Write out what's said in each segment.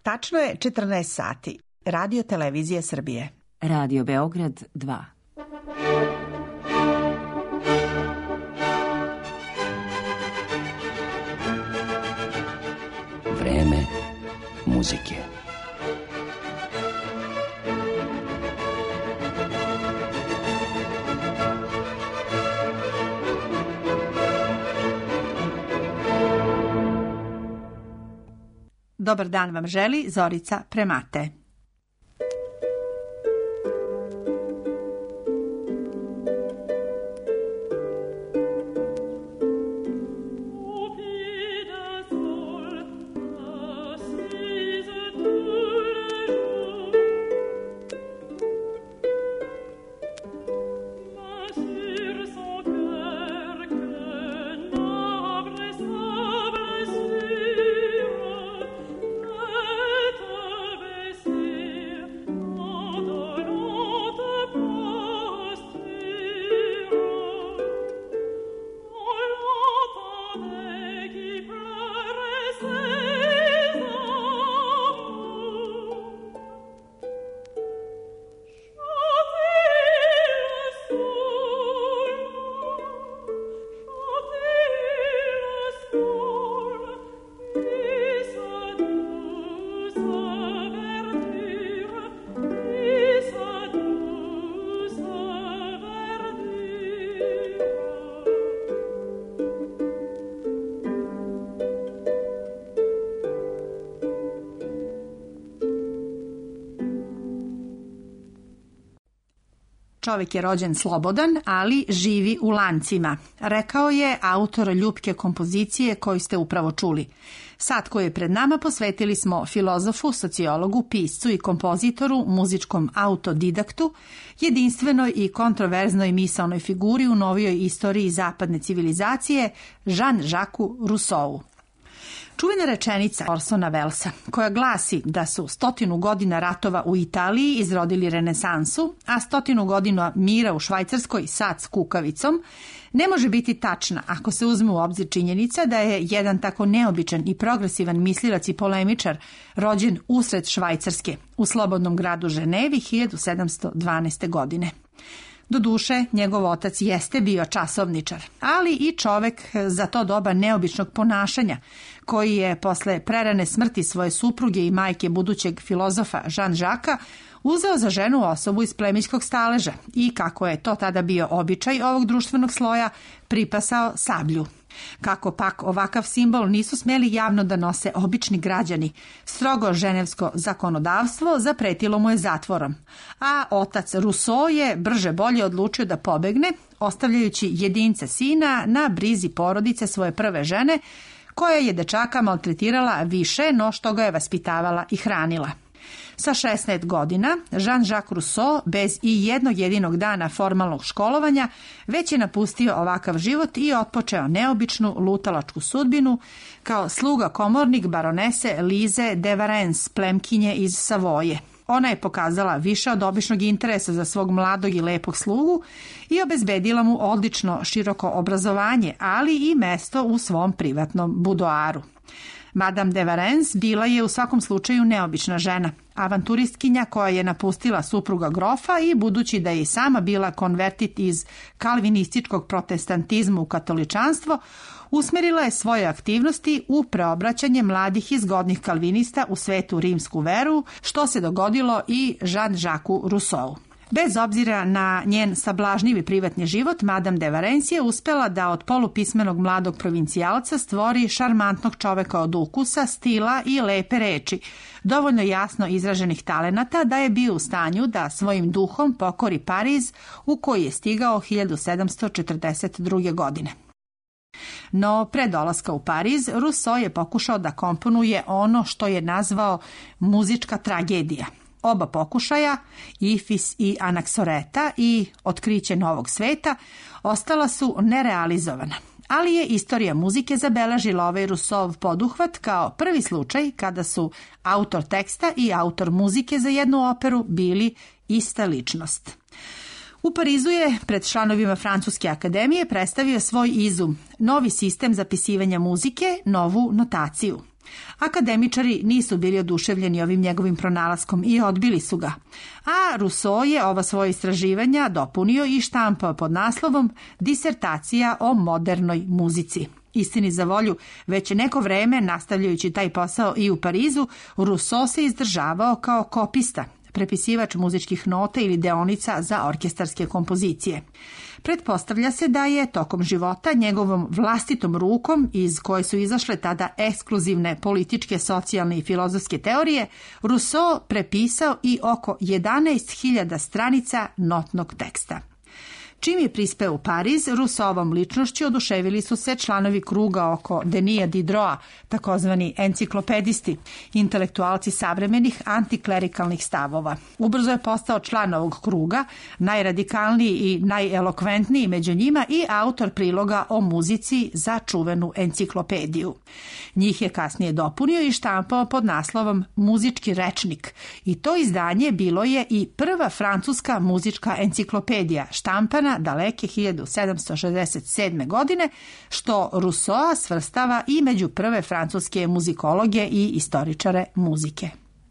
Tačno je 14 sati. Radio Televizije Srbije. Radio Beograd 2. Vreme muzike. Dobar dan vam želi Zorica Premate. Čovjek je rođen slobodan, ali živi u lancima, rekao je autor ljubke kompozicije koju ste upravo čuli. Sat koji je pred nama posvetili smo filozofu, sociologu, piscu i kompozitoru, muzičkom autodidaktu, jedinstvenoj i kontroverznoj misaonoj figuri u novijoj istoriji zapadne civilizacije, Jean-Jacques Rousseau. Čuvena rečenica Orsona Wellesa, koja glasi da su 100 godina ratova u Italiji izrodili renesansu, a 100 godina mira u Švajcarskoj sad s kukavicom, ne može biti tačna ako se uzme u obzir činjenica da je jedan tako neobičan i progresivan mislilac i polemičar rođen usred Švajcarske u slobodnom gradu Ženevi 1712. godine. Doduše, njegov otac jeste bio časovničar, ali i čovek za to doba neobičnog ponašanja, koji je posle prerane smrti svoje supruge i majke budućeg filozofa Jean-Jacques uzeo za ženu osobu iz plemićkog staleža i, kako je to tada bio običaj ovog društvenog sloja, pripasao sablju. Kako pak ovakav simbol nisu smjeli javno da nose obični građani, strogo ženevsko zakonodavstvo zapretilo mu je zatvorom, a otac Rousseau je brže bolje odlučio da pobegne, ostavljajući jedinca sina na brizi porodice svoje prve žene, koja je dečaka maltretirala više no što ga je vaspitavala i hranila. Sa 16 godina Jean-Jacques Rousseau, bez i jednog jedinog dana formalnog školovanja, već je napustio ovakav život i otpočeo neobičnu lutalačku sudbinu kao sluga komornik baronese Lize de Varens, plemkinje iz Savoje. Ona je pokazala više od običnog interesa za svog mladog i lepog slugu i obezbedila mu odlično široko obrazovanje, ali i mesto u svom privatnom budoaru. Madame de Varens bila je u svakom slučaju neobična žena, avanturistkinja koja je napustila supruga grofa i, budući da je i sama bila konvertit iz kalvinističkog protestantizma u katoličanstvo, usmerila je svoje aktivnosti u preobraćanje mladih i zgodnih kalvinista u svetu rimsku veru, što se dogodilo i Jean-Jacques Rousseau. Bez obzira na njen sablažnjivi privatni život, Madame de Varens je uspela da od polupismenog mladog provincijalca stvori šarmantnog čoveka od ukusa, stila i lepe reči, dovoljno jasno izraženih talenata da je bio u stanju da svojim duhom pokori Pariz, u koji je stigao 1742. godine. No, pre dolaska u Pariz, Rousseau je pokušao da komponuje ono što je nazvao muzička tragedija. Oba pokušaja, Ifis i Anaxoreta i Otkriće novog sveta, ostala su nerealizovana. Ali je istorija muzike zabeležila ovaj Rousseauov poduhvat kao prvi slučaj kada su autor teksta i autor muzike za jednu operu bili ista ličnost. U Parizu je pred članovima Francuske akademije predstavio svoj izum, novi sistem zapisivanja muzike, novu notaciju. Akademičari nisu bili oduševljeni ovim njegovim pronalaskom i odbili su ga, a Rousseau je ova svoja istraživanja dopunio i štampao pod naslovom Disertacija o modernoj muzici. Istini za volju, već neko vreme, nastavljajući taj posao i u Parizu, Rousseau se izdržavao kao kopista, prepisivač muzičkih nota ili deonica za orkestarske kompozicije. Pretpostavlja se da je tokom života njegovom vlastitom rukom, iz koje su izašle tada ekskluzivne političke, socijalne i filozofske teorije, Rousseau prepisao i oko 11.000 stranica notnog teksta. Čim je prispeo u Pariz, Rousseauovom ličnošću oduševili su se članovi kruga oko Denisa Diderota, takozvani enciklopedisti, intelektualci savremenih antiklerikalnih stavova. Ubrzo je postao član ovog kruga, najradikalniji i najelokventniji među njima i autor priloga o muzici za čuvenu enciklopediju. Njih je kasnije dopunio i štampao pod naslovom Muzički rečnik i to izdanje bilo je i prva francuska muzička enciklopedija, štampana daleke 1767. godine, što Rousseau svrstava i među prve francuske muzikologe i istoričare muzike.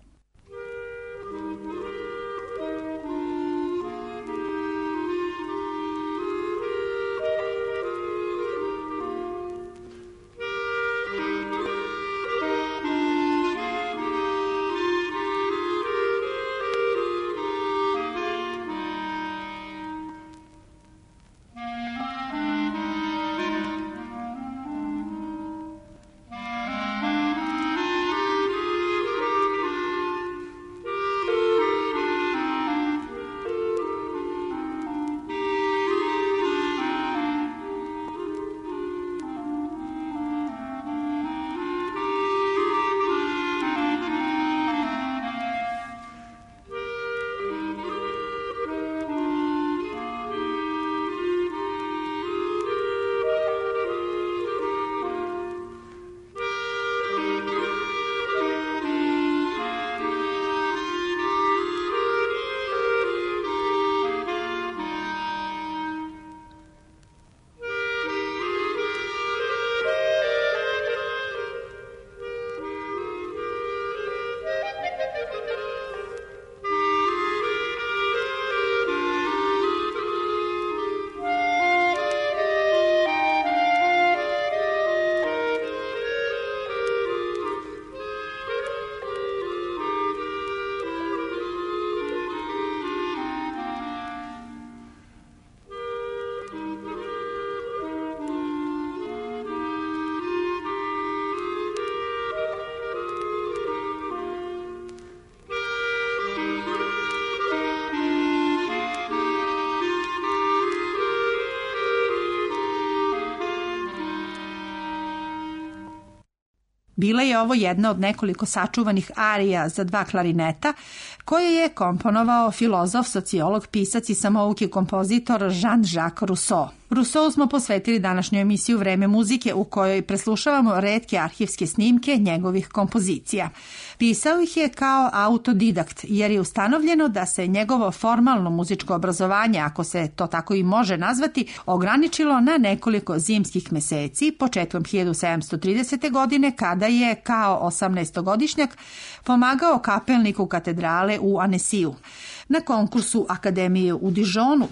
Bila je ovo jedna od nekoliko sačuvanih arija za 2 klarineta koje je komponovao filozof, sociolog, pisac i samouki kompozitor Jean-Jacques Rousseau. Rousseau smo posvetili današnju emisiju Vreme muzike u kojoj preslušavamo retke arhivske snimke njegovih kompozicija. Pisao ih je kao autodidakt jer je ustanovljeno da se njegovo formalno muzičko obrazovanje, ako se to tako i može nazvati, ograničilo na nekoliko zimskih meseci početkom 1730. godine kada je kao 18-godišnjak pomagao kapelniku katedrale u Annecyju. Na konkursu Akademije u Dijonu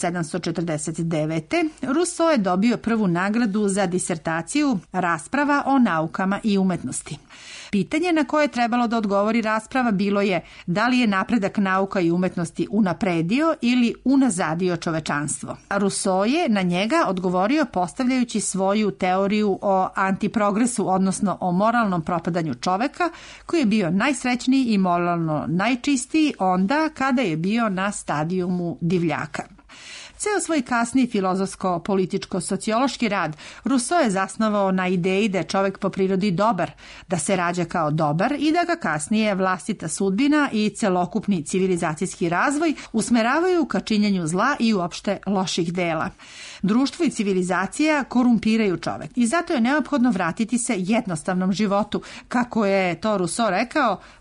1749. Rousseau je dobio prvu nagradu za disertaciju Rasprava o naukama i umetnosti. Pitanje na koje je trebalo da odgovori rasprava bilo je da li je napredak nauka i umetnosti unapredio ili unazadio čovečanstvo. Rousseau je na njega odgovorio postavljajući svoju teoriju o antiprogresu, odnosno o moralnom propadanju čoveka, koji je bio najsrećniji i moralno najčistiji onda kada je bio na stadijumu divljaka. Ceo svoj kasni filozofsko-političko-sociološki rad Rousseau je zasnovao na ideji da je čovek po prirodi dobar, da se rađa kao dobar i da ga kasnije vlastita sudbina i celokupni civilizacijski razvoj usmeravaju ka činjenju zla i uopšte loših dela. Društvo i civilizacija korumpiraju čovek i zato je neophodno vratiti se jednostavnom životu, kako je to Rousseau rekao,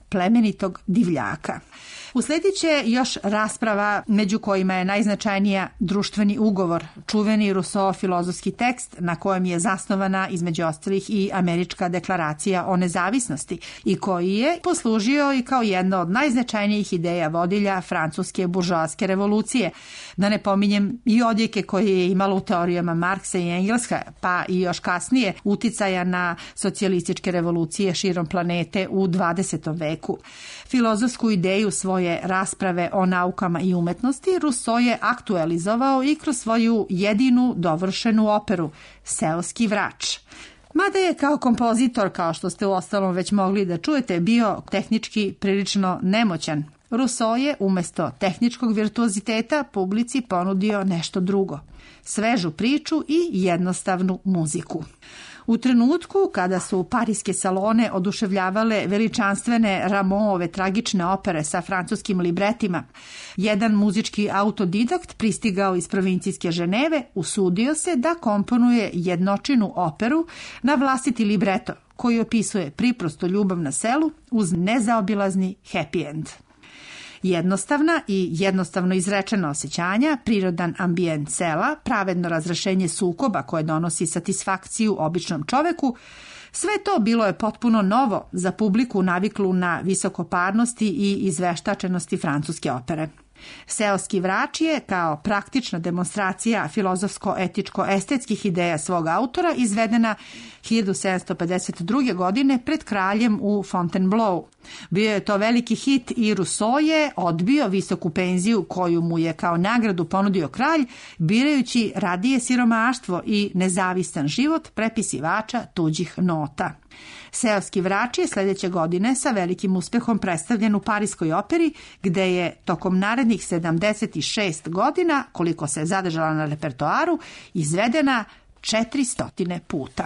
plemenitog divljaka. Usledit će još rasprava među kojima je najznačajnija društveni ugovor, čuveni Rousseau filozofski tekst na kojem je zasnovana između ostalih i Američka deklaracija o nezavisnosti i koji je poslužio i kao jedna od najznačajnijih ideja vodilja francuske buržoaske revolucije. Da ne pominjem i odjeke koje je imalo u teorijama Marksa i Engelsa, pa i još kasnije uticaja na socijalističke revolucije širom planete u 20. veku. Filozofsku ideju svoje rasprave o naukama i umetnosti Rousseau je aktualizovao i kroz svoju jedinu dovršenu operu Seoski vrač. Mada je kao kompozitor, kao što ste uostalom već mogli da čujete, bio tehnički prilično nemoćan, Rousseau je umjesto tehničkog virtuoziteta publici ponudio nešto drugo, svežu priču i jednostavnu muziku. U trenutku kada su parijske salone oduševljavale veličanstvene Rameauove tragične opere sa francuskim libretima, jedan muzički autodidakt pristigao iz provincijske Ženeve usudio se da komponuje jednočinu operu na vlastiti libreto koji opisuje priprostu ljubav na selu uz nezaobilazni happy end. Jednostavna i jednostavno izrečena osjećanja, prirodan ambijent sela, pravedno razrešenje sukoba koje donosi satisfakciju običnom čoveku, sve to bilo je potpuno novo za publiku naviklu na visokoparnosti i izveštačenosti francuske opere. Seoski vrač je, kao praktična demonstracija filozofsko-etičko-estetskih ideja svog autora, izvedena 1752. godine pred kraljem u Fontainebleau. Bio je to veliki hit i Rousseau je odbio visoku penziju koju mu je kao nagradu ponudio kralj, birajući radije siromaštvo i nezavistan život prepisivača tuđih nota. Seoski vrač je sljedeće godine sa velikim uspehom predstavljen u Parijskoj operi, gde je tokom narednih 76 godina, koliko se je zadržala na repertoaru, izvedena 400 puta.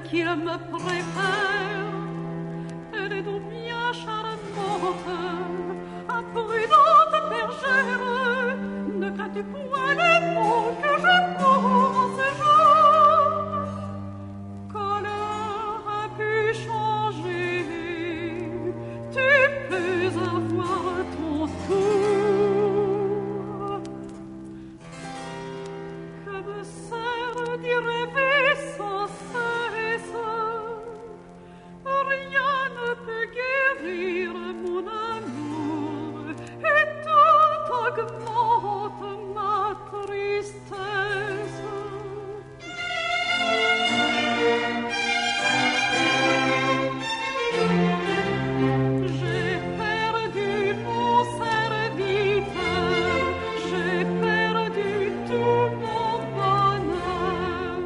qu'il me préfère. Elle est donc bien charmante, imprudente bergère. Ne crains-tu point les mots que je cours en ce jour? Quand l'heure a pu changer, tu peux avoir ton tour. Que me sert d'y rêver sans cesse? Rien ne peut guérir mon amour, et tout augmente ma tristesse. J'ai perdu mon serviteur, j'ai perdu tout mon bonheur.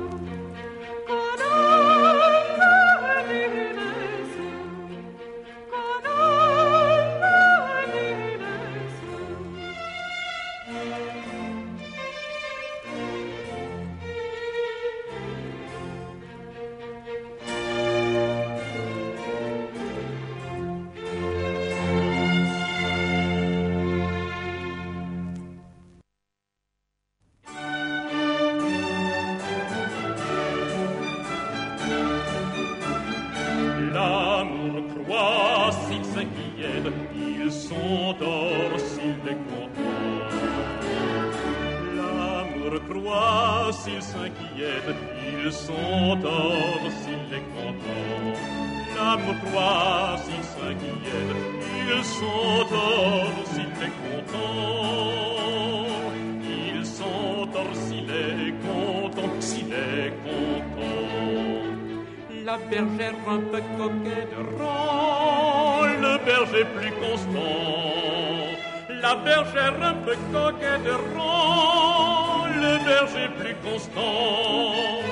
L'amour croit s'il s'inquiète, il s'endort s'il est content. L'amour croit s'il s'inquiète, il s'endort s'il est content. L'amour croit s'il s'inquiète, il s'endort s'il est content. Il s'endort s'il est content, s'il est content. La bergère un peu coquette rend le berger plus constant. La bergère un peu coquette rend le berger plus constant.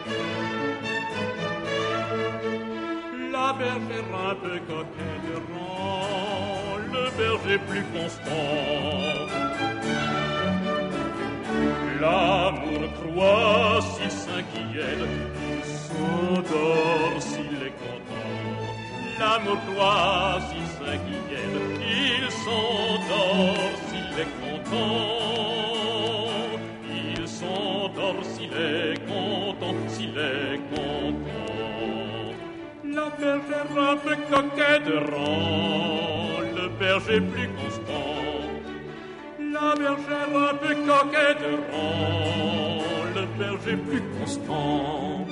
La bergère un peu coquette rend le berger plus constant. L'amour croit s'il s'inquiète, il s'endort s'il est content. L'amour croit s'il s'inquiète, il s'endort s'il est content. Il s'endort s'il est content, s'il est content. La bergère un peu coquette rend le berger plus constant. La bergère un peu coquette rend le berger plus constant.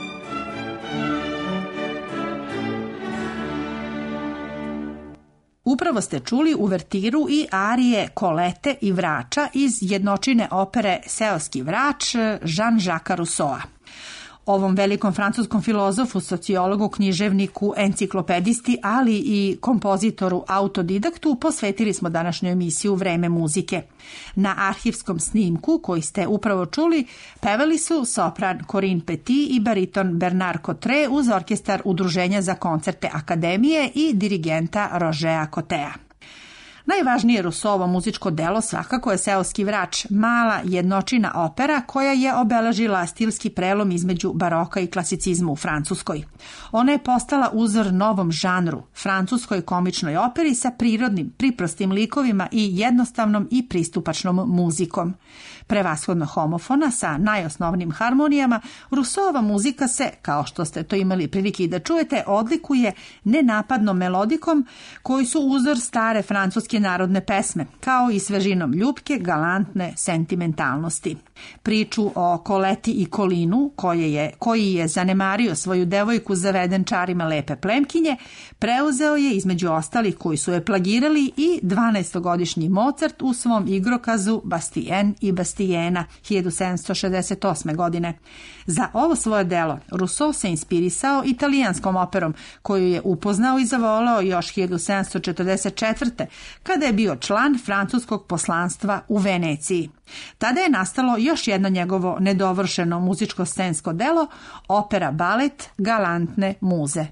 Upravo ste čuli uvertiru i arije Kolete i Vrača iz jednočine opere Seoski vrač Jean-Jacques Rousseaua. Ovom velikom francuskom filozofu, sociologu, književniku, enciklopedisti, ali i kompozitoru autodidaktu posvetili smo današnju emisiju Vreme muzike. Na arhivskom snimku koji ste upravo čuli pevali su sopran Corinne Petit i bariton Bernard Cottret uz orkestar Udruženja za koncerte Akademije i dirigenta Rogea Cotea. Najvažnije Rousseauovo muzičko delo svakako je Seoski vrač, mala jednočina opera koja je obeležila stilski prelom između baroka i klasicizma u Francuskoj. Ona je postala uzor novom žanru, francuskoj komičnoj operi sa prirodnim, priprostim likovima i jednostavnom i pristupačnom muzikom. Prevashodno homofona sa najosnovnijim harmonijama, Rousseauova muzika se, kao što ste to imali prilike i da čujete, odlikuje nenapadnom melodikom koji su uzor stare francuske narodne pesme, kao i svežinom ljubke, galantne sentimentalnosti. Priču o Koleti i Kolinu, koji je zanemario svoju devojku zaveden čarima lepe plemkinje, preuzeo je između ostalih koji su je plagirali i 12-godišnji Mozart u svom igrokazu Bastien i Bastiena 1768. godine. Za ovo svoje delo Rousseau se inspirisao italijanskom operom koju je upoznao i zavoleo još 1744. kada je bio član francuskog poslanstva u Veneciji. Tada je nastalo još jedno njegovo nedovršeno muzičko-scensko delo, opera balet Galantne muze.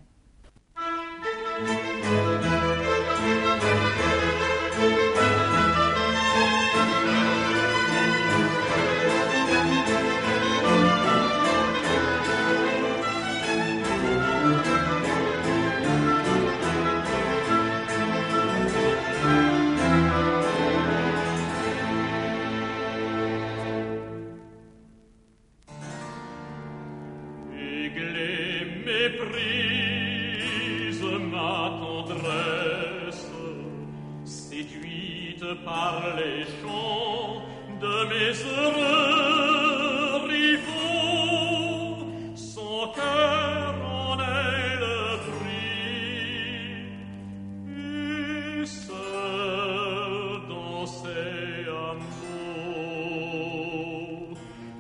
guide par les champs de mes heureux rivaux. Son cœur en est le prix, et seul dans ses amours,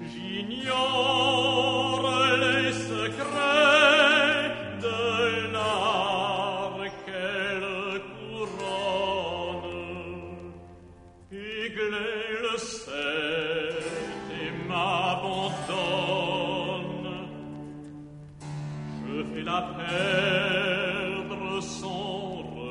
j'ignore les secrets de l'art qu'elle couronne. Aiglé le sait et m'abandonne. Je vais la perdre sans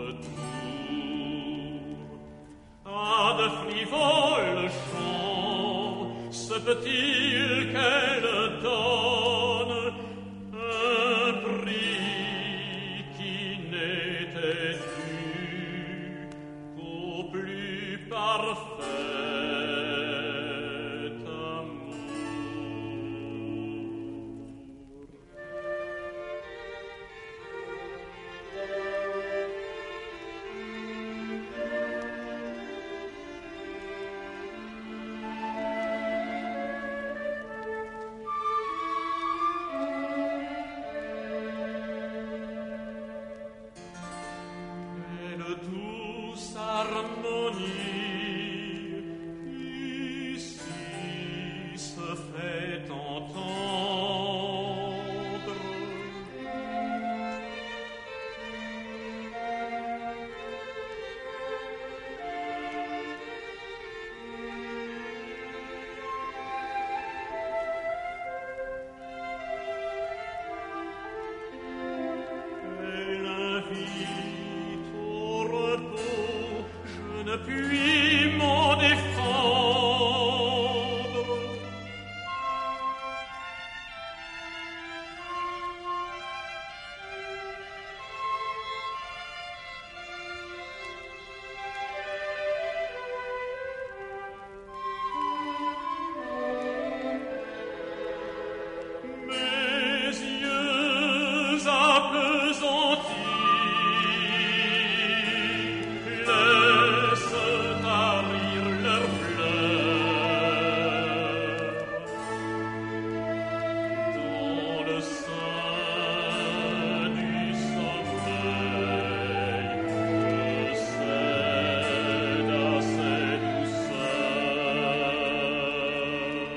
retour. À de frivoles chants se peut-il qu'elle donne un prix qui n'était dû qu'au plus parfait amour. Quelle douce harmonie ici se fait entendre. Elle invite au repos, je ne puis m'en défendre. Mes yeux appesantis laissent tarir leurs pleurs. Dans le sein du sommeil, je cède à ses douceurs.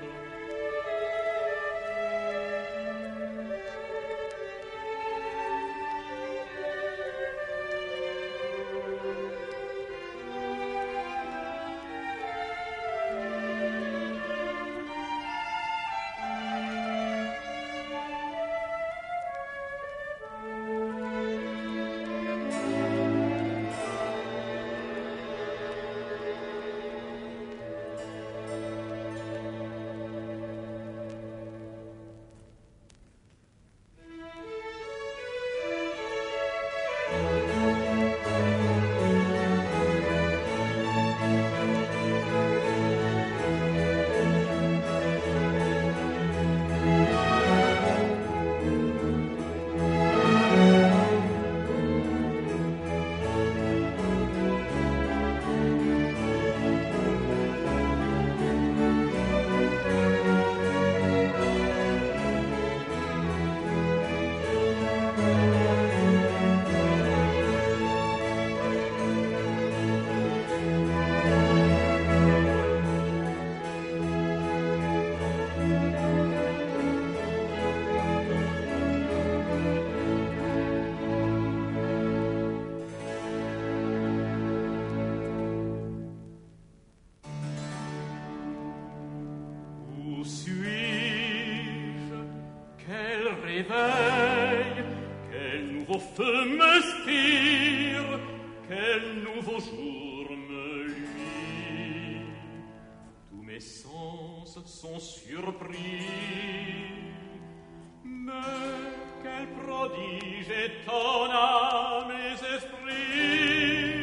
Où suis-je? Quel réveil? Quel nouveau feu m'inspire? Quel nouveau jour me luit? Tous mes sens sont surpris. Mais quel prodige étonne à mes esprits?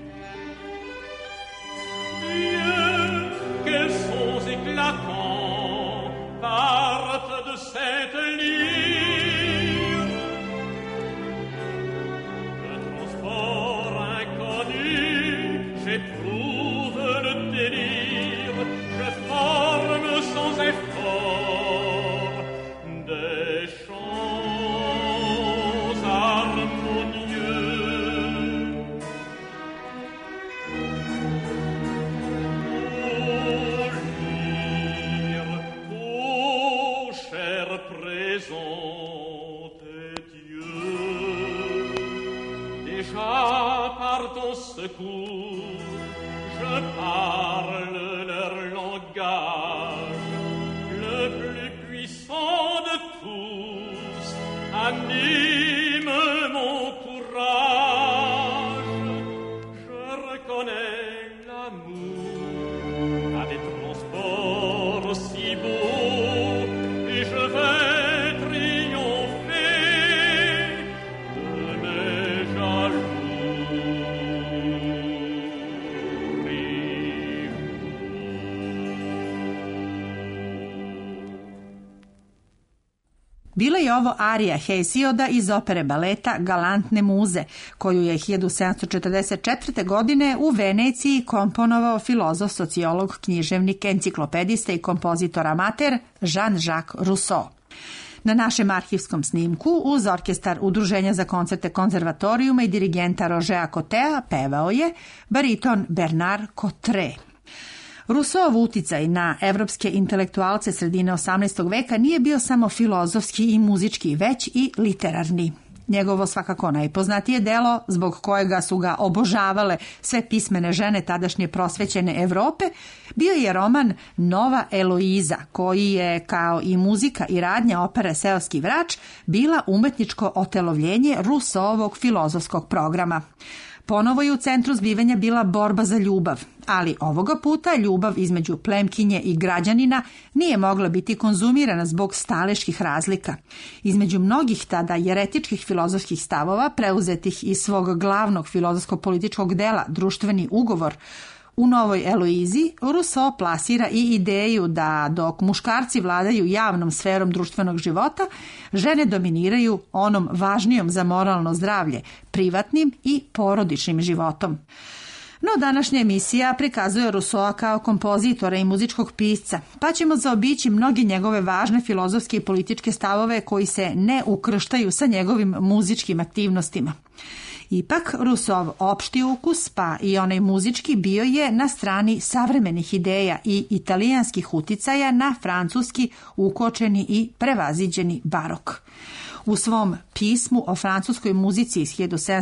Dieu, quels sons éclatants partent de cette lyre. Un transport inconnu j'éprouve. secours, je parle leur langage, le plus puissant de tous, anime mon courage, je reconnais l'amour à des transports si beaux, et je vais triompher de mes jaloux rivaux. Bila je ovo arija Hesioda iz opere baleta Galantne muze, koju je 1744. godine u Veneciji komponovao filozof, sociolog, književnik, enciklopedista i kompozitor amater Jean-Jacques Rousseau. Na našem arhivskom snimku uz orkestar Udruženja za koncerte konzervatorijuma i dirigenta Rožea Cotea pevao je bariton Bernard Cottret. Rousseauov uticaj na evropske intelektualce sredine 18. veka nije bio samo filozofski i muzički, već i literarni. Njegovo svakako najpoznatije delo, zbog kojega su ga obožavale sve pismene žene tadašnje prosvećene Evrope, bio je roman Nova Eloiza, koji je, kao i muzika i radnja opere Seoski vrač, bila umetničko otelovljenje Rousseauovog filozofskog programa. Ponovo je u centru zbivanja bila borba za ljubav, ali ovoga puta ljubav između plemkinje i građanina nije mogla biti konzumirana zbog staleških razlika. Između mnogih tada jeretičkih filozofskih stavova, preuzetih iz svog glavnog filozofsko-političkog dela Društveni ugovor, u Novoj Eloizi Rousseau plasira i ideju da dok muškarci vladaju javnom sferom društvenog života, žene dominiraju onom važnijom za moralno zdravlje, privatnim i porodičnim životom. No, današnja emisija prikazuje Rousseaua kao kompozitora i muzičkog pisca, pa ćemo zaobići mnoge njegove važne filozofske i političke stavove koji se ne ukrštaju sa njegovim muzičkim aktivnostima. Ipak, Rousseauov opšti ukus, pa i onaj muzički, bio je na strani savremenih ideja i italijanskih uticaja na francuski ukočeni i prevaziđeni barok. U svom pismu o francuskoj muzici iz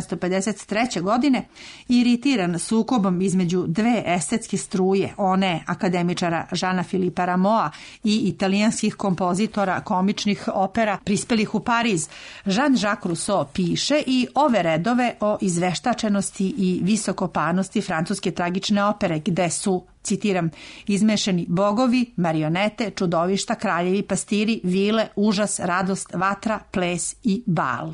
1753. godine, iritiran sukobom između dve estetske struje, one akademičara Žana Filipa Rameaua i italijanskih kompozitora komičnih opera prispelih u Pariz, Jean-Jacques Rousseau piše i ove redove o izveštačenosti i visokopanosti francuske tragične opere, gde su, citiram, izmešani bogovi, marionete, čudovišta, kraljevi, pastiri, vile, užas, radost, vatra, ples i bal.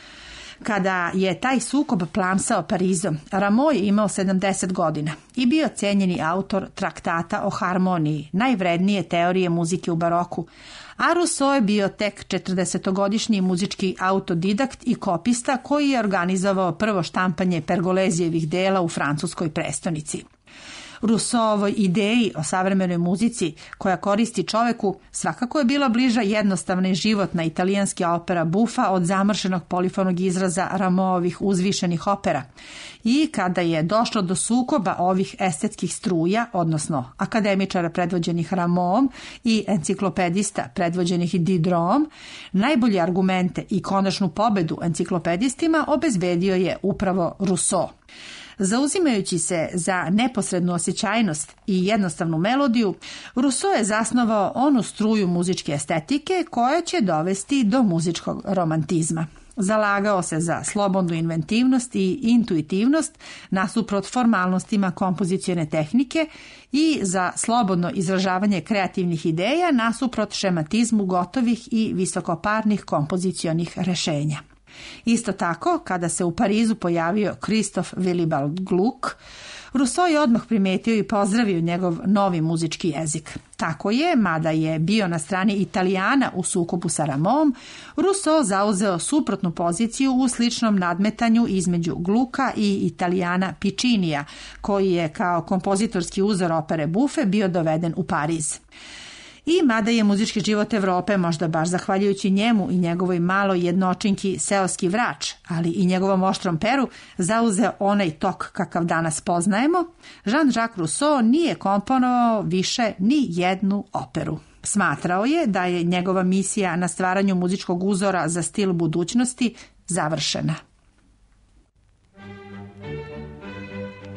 Kada je taj sukob plamsao Parizom, Rameau je imao 70 godina i bio cenjeni autor traktata o harmoniji, najvrednije teorije muzike u baroku, a Rousseau je bio tek 40-godišnji muzički autodidakt i kopista koji je organizovao prvo štampanje Pergolezijevih dela u francuskoj prestonici. Rousseauovoj ideji o savremenoj muzici koja koristi čoveku svakako je bila bliža jednostavna i životna italijanska opera buffa od zamršenog polifonog izraza Rameauovih uzvišenih opera. I kada je došlo do sukoba ovih estetskih struja, odnosno akademičara predvođenih Rameauom i enciklopedista predvođenih Diderot, najbolje argumente i konačnu pobedu enciklopedistima obezbedio je upravo Rousseau. Zauzimajući se za neposrednu osjećajnost i jednostavnu melodiju, Rousseau je zasnovao onu struju muzičke estetike koja će dovesti do muzičkog romantizma. Zalagao se za slobodnu inventivnost i intuitivnost nasuprot formalnostima kompozicione tehnike i za slobodno izražavanje kreativnih ideja nasuprot šematizmu gotovih i visokoparnih kompozicionih rešenja. Isto tako, kada se u Parizu pojavio Christophe Willibald Gluck, Rousseau je odmah primetio i pozdravio njegov novi muzički jezik. Tako je, mada je bio na strani Italijana u sukobu sa Rameauom, Rousseau zauzeo suprotnu poziciju u sličnom nadmetanju između Glucka i Italijana Piccinija, koji je kao kompozitorski uzor opere buffe bio doveden u Pariz. I mada je muzički život Evrope, možda baš zahvaljujući njemu i njegovoj maloj jednočinki Seoski vrač, ali i njegovom oštrom peru, zauzeo onaj tok kakav danas poznajemo, Jean-Jacques Rousseau nije komponovao više ni jednu operu. Smatrao je da je njegova misija na stvaranju muzičkog uzora za stil budućnosti završena.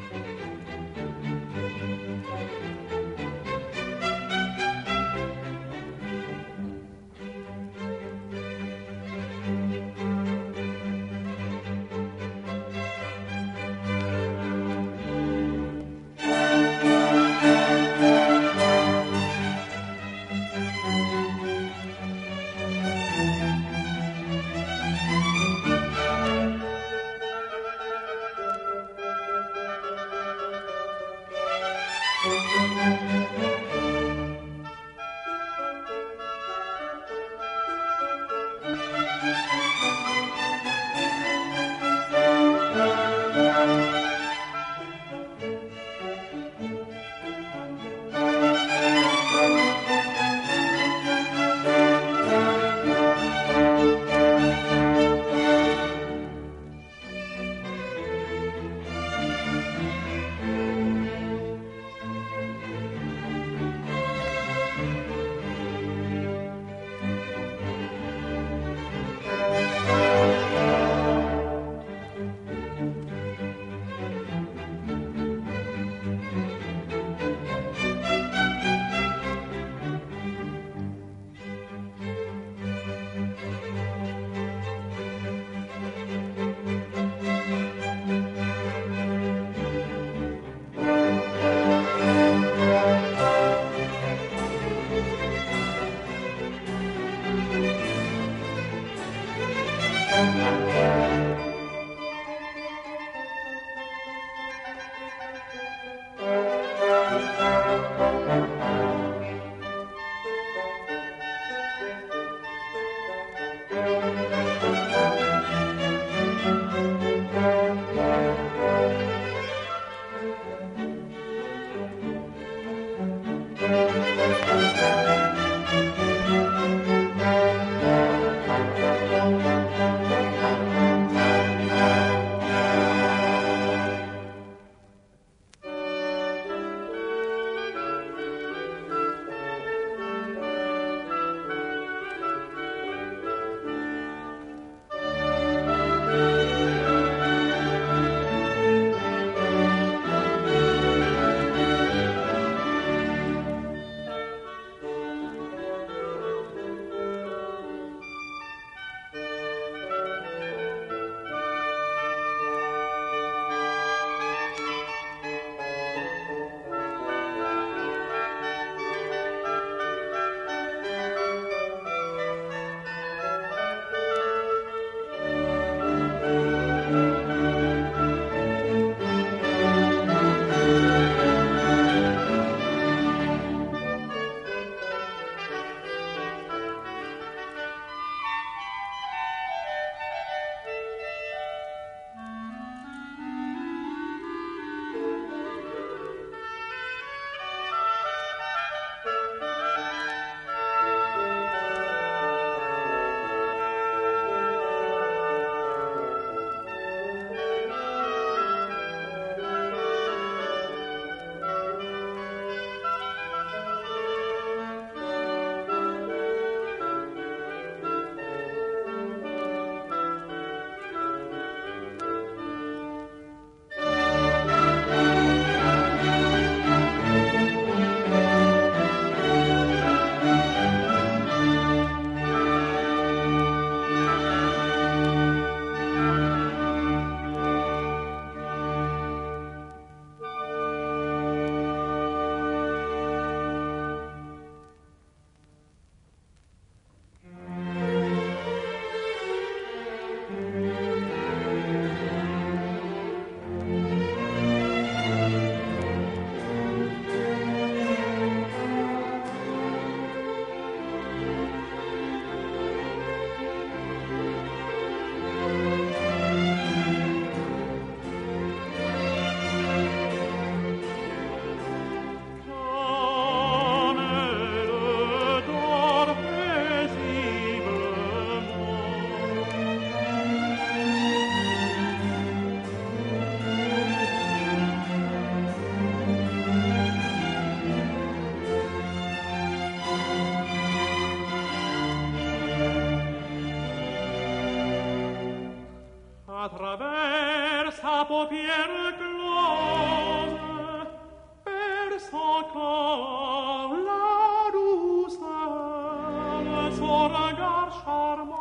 paupières closes perce encore la douceur de son regard charmant.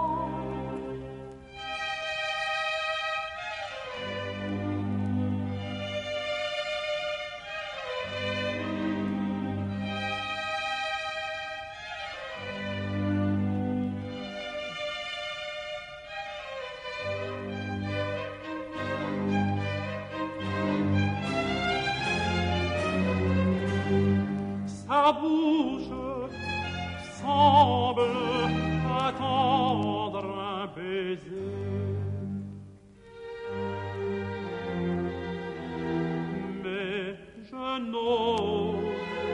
Sa bouche semble attendre un baiser, mais je n'ose,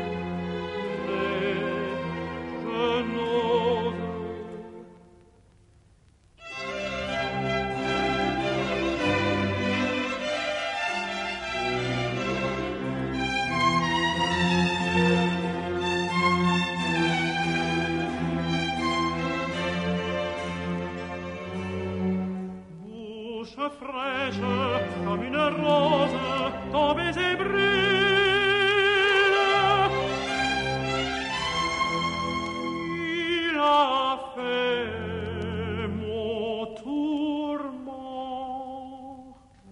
fraîche comme une rose, ton baiser brûle. Il a fait mon tourment.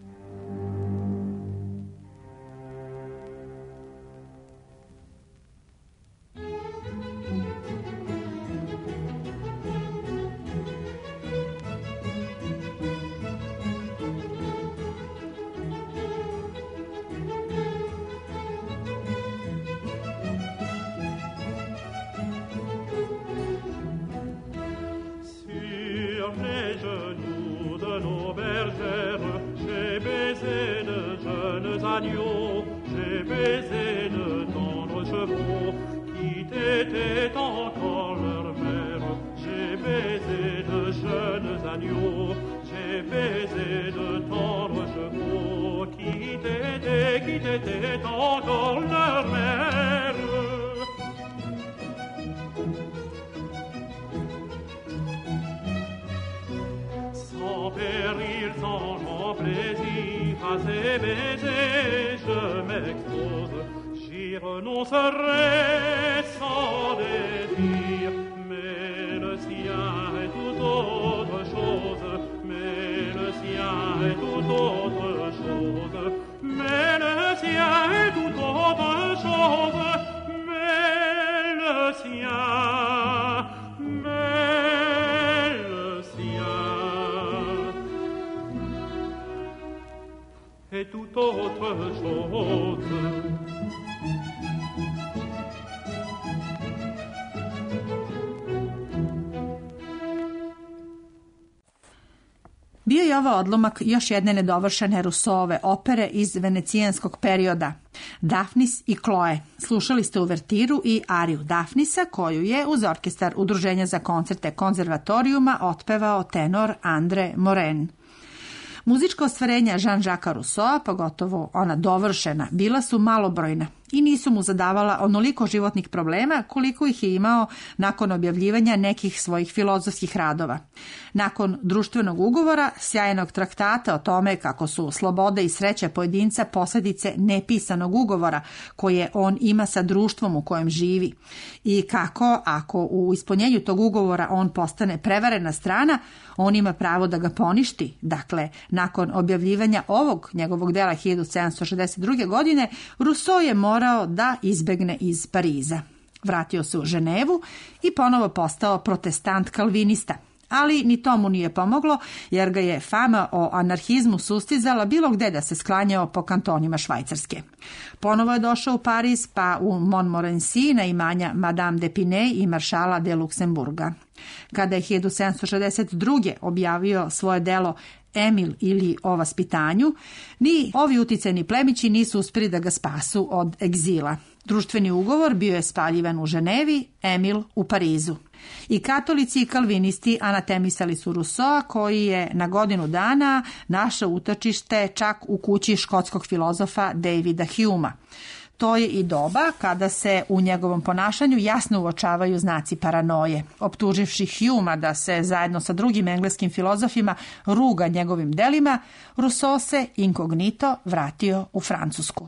Les genoux de nos bergères, j'ai baisé de jeunes agneaux, j'ai baisé de tendres chevaux qui t'étaient encore leur mère. J'ai baisé de jeunes agneaux, j'ai baisé de tendres chevaux qui t'étaient encore leur mère. Sans péril, sans grand plaisir, à ces baisers je m'expose. J'y renoncerai sans désir, mais le sien est tout autre chose, mais le sien est tout autre chose, mais le sien est tout autre chose, mais le sien, et tout autre chose. Bio je ovo odlomak još jedne nedovršene Rousseauove opere iz venecijanskog perioda, Dafnis i Chloe. Slušali ste uvertiru i ariju Dafnisa, koju je uz orkestar Udruženja za koncerte konzervatorijuma otpevao tenor Andre Moren. Muzička ostvarenja Jean-Jacques Rousseaua, pogotovo ona dovršena, bila su malobrojna i nisu mu zadavala onoliko životnih problema koliko ih je imao nakon objavljivanja nekih svojih filozofskih radova. Nakon društvenog ugovora, sjajnog traktata o tome kako su sloboda i sreća pojedinca posljedice nepisanog ugovora koje on ima sa društvom u kojem živi i kako, ako u ispunjenju tog ugovora on postane prevarena strana, on ima pravo da ga poništi. Dakle, nakon objavljivanja ovog njegovog dela 1762. godine, Rousseau je morao da izbegne iz Pariza. Vratio se u Ženevu i ponovo postao protestant kalvinista. Ali ni tomu nije pomoglo, jer ga je fama o anarhizmu sustizala bilo gde da se sklanjao po kantonima Švajcarske. Ponovo je došao u Pariz, pa u Montmorency na imanja Madame d'Epinay i maršala de Luksemburga. Kada je 1762. objavio svoje delo Emil ili o vaspitanju, ni ovi uticajni plemići nisu uspjeli da ga spasu od egzila. Društveni ugovor bio je spaljivan u Ženevi, Emil u Parizu. I katolici i kalvinisti anatemisali su Rousseaua, koji je na godinu dana našao utočište čak u kući škotskog filozofa Davida Humea. To je i doba kada se u njegovom ponašanju jasno uočavaju znaci paranoje. Optuživši Humea da se zajedno sa drugim engleskim filozofima ruga njegovim delima, Rousseau se inkognito vratio u Francusku.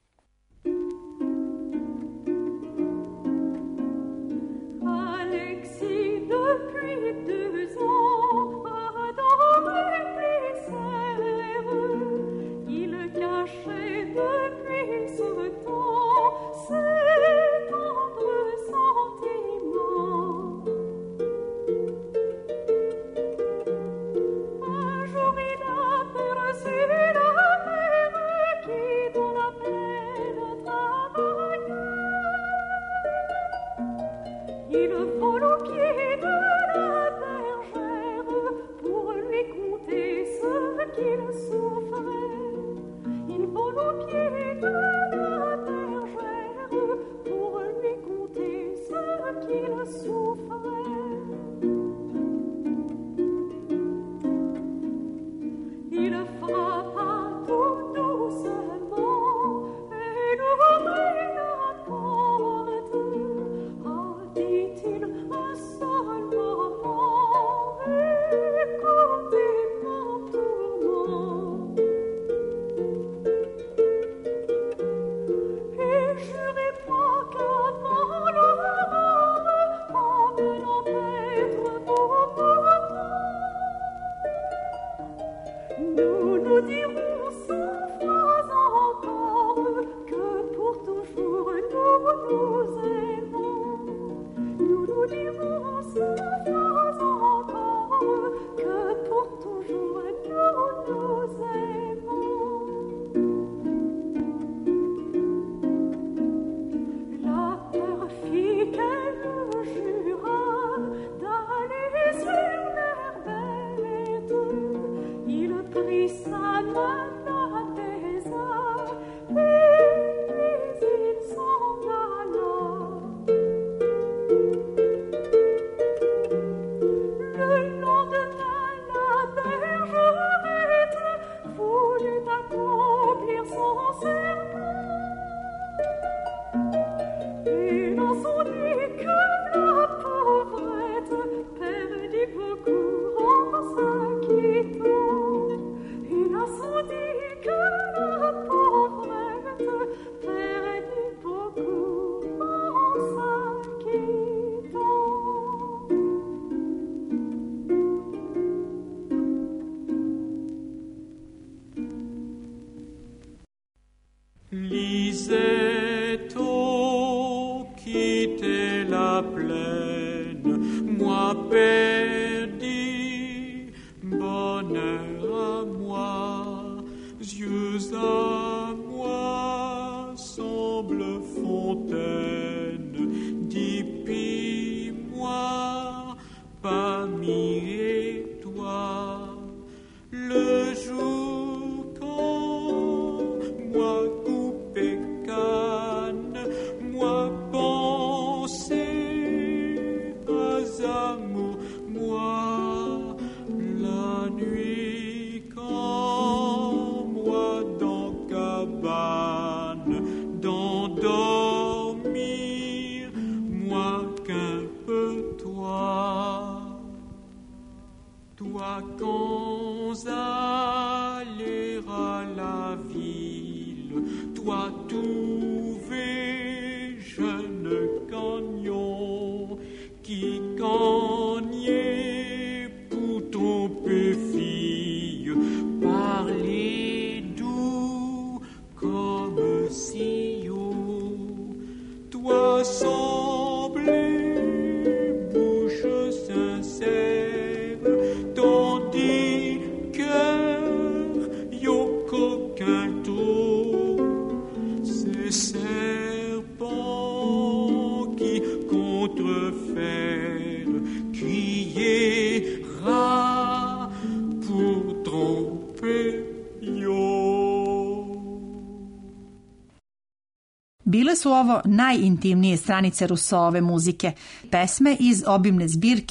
Bile su ovo najintimnije stranice Rousseauove muzike, pesme iz obimne zbirke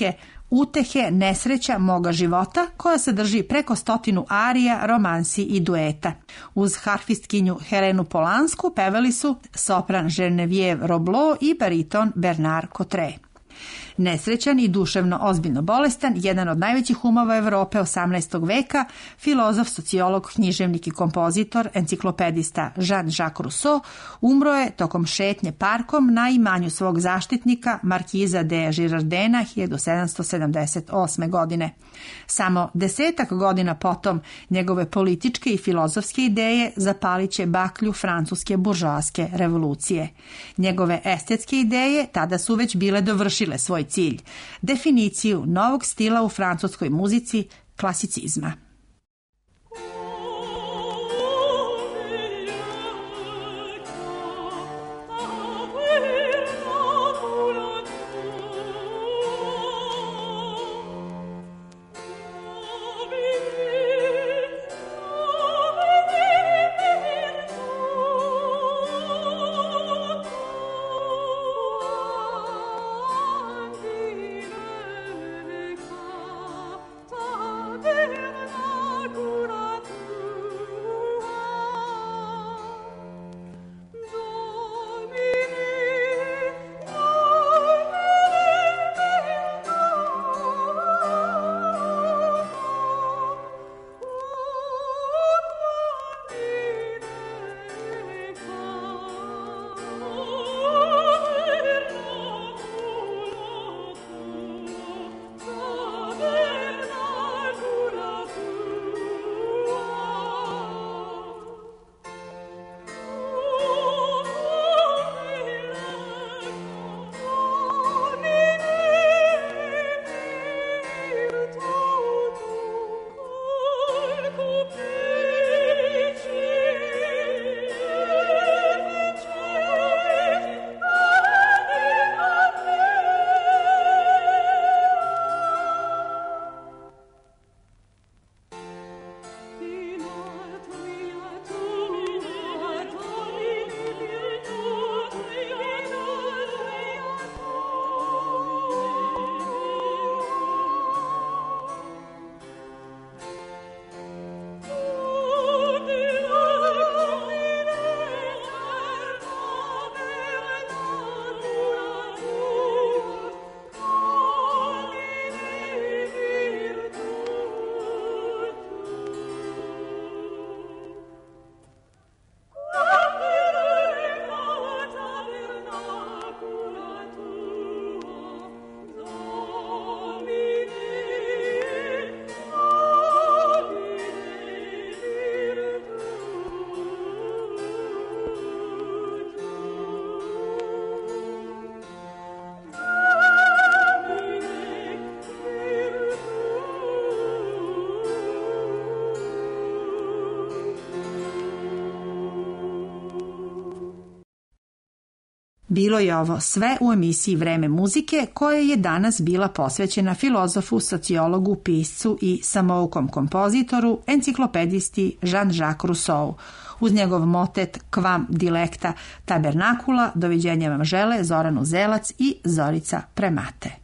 Utehe, nesreća moga života, koja sadrži preko 100 arija, romansi i dueta. Uz harfistkinju Helenu Polansku pevali su sopran Geneviève Roblot i bariton Bernard Cottret. Nesrećan i duševno ozbiljno bolestan, jedan od najvećih umova Evrope 18. veka, filozof, sociolog, književnik i kompozitor, enciklopedista Jean-Jacques Rousseau, umro je tokom šetnje parkom na imanju svog zaštitnika, markiza de Girardena, 1778. godine. Samo 10 godina potom njegove političke i filozofske ideje zapalit će baklju francuske buržoaske revolucije. Njegove estetske ideje tada su već bile dovršile svoj cilj, definiciju novog stila u francuskoj muzici, klasicizma. Bilo je ovo sve u emisiji Vreme muzike, koja je danas bila posvećena filozofu, sociologu, piscu i samoukom kompozitoru, enciklopedisti Jean-Jacques Rousseau. Uz njegov motet Quam dilecta tabernacula, doviđenja vam žele Zoran Uzelac i Zorica Premate.